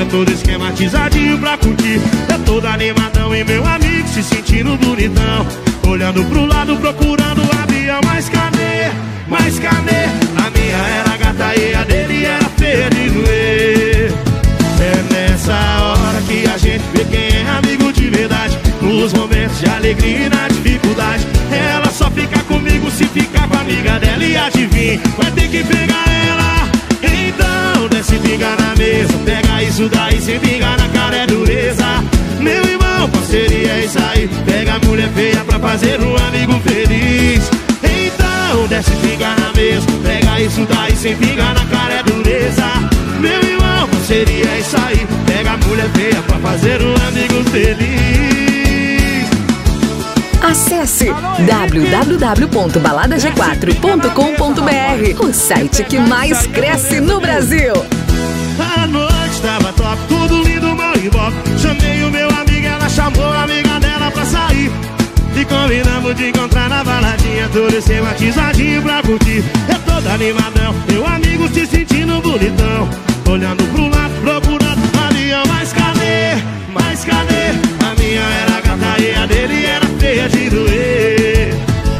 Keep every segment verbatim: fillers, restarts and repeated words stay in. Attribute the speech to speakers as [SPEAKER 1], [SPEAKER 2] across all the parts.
[SPEAKER 1] todo esquematizadinho pra curtir. Eu todo animadão e meu amigo se sentindo bonitão, olhando pro lado procurando a Bia. Mas cadê, mas cadê? A minha era gata e a dele era feia de doer. É nessa hora que a gente vê quem é amigo de verdade, nos momentos de alegria e na dificuldade. Ela só fica comigo se ficar com a amiga dela. E adivinha, vai ter que pegar ela. Então desce e pinga na mesa, pega isso daí sem pingar na cara, é dureza. Meu irmão, parceria é isso aí, pega a mulher feia pra fazer um amigo feliz. Então desce e pinga na mesa, pega isso daí sem pingar na cara, é dureza. Meu irmão, parceria é isso aí, pega a mulher feia pra fazer um amigo feliz.
[SPEAKER 2] Acesse w w w ponto balada g quatro ponto com ponto b r, o site que mais cresce no Brasil.
[SPEAKER 1] A noite tava top, tudo lindo, mal e bop. Chamei o meu amigo, ela chamou a amiga dela pra sair. E combinamos de encontrar na baladinha, todo esquematizadinho pra curtir. Eu todo animadão, meu amigo se sentindo bonitão, olhando pro lado, procurando a Bia. Mas cadê, mas cadê? A minha era gata e a dele era feia de doer.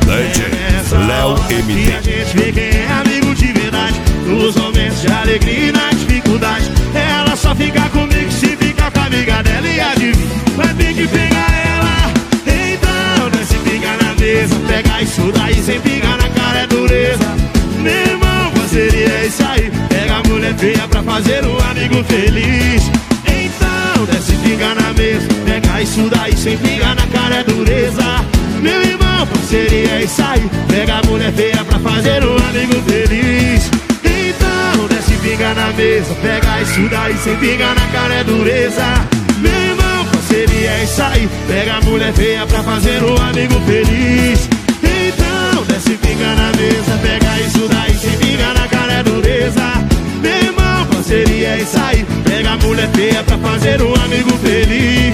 [SPEAKER 3] Léo M D.
[SPEAKER 1] E a gente vê quem é amigo de verdade, nos momentos de alegria e na dificuldade. Ela só fica comigo se ficar com a amiga dela. E adivinha, vai ter que pegar ela. Então desce e pinga na mesa, pega isso daí sem pingar na cara, é dureza. Meu irmão, parceria é isso aí, pega a mulher feia pra fazer um amigo feliz. Então desce e pinga na mesa, pega isso daí sem pingar na cara, é dureza. Meu irmão, parceria é isso aí, pega a mulher feia pra fazer um amigo feliz. Então desce e pinga na mesa, pega isso daí sem pingar na cara, é dureza. Meu irmão, parceria é isso aí, pega a mulher feia pra fazer um amigo feliz. Então desce e pinga na mesa, pega isso daí sem pingar na cara, é dureza. Meu irmão, parceria é isso aí, pega a mulher feia pra fazer um amigo feliz.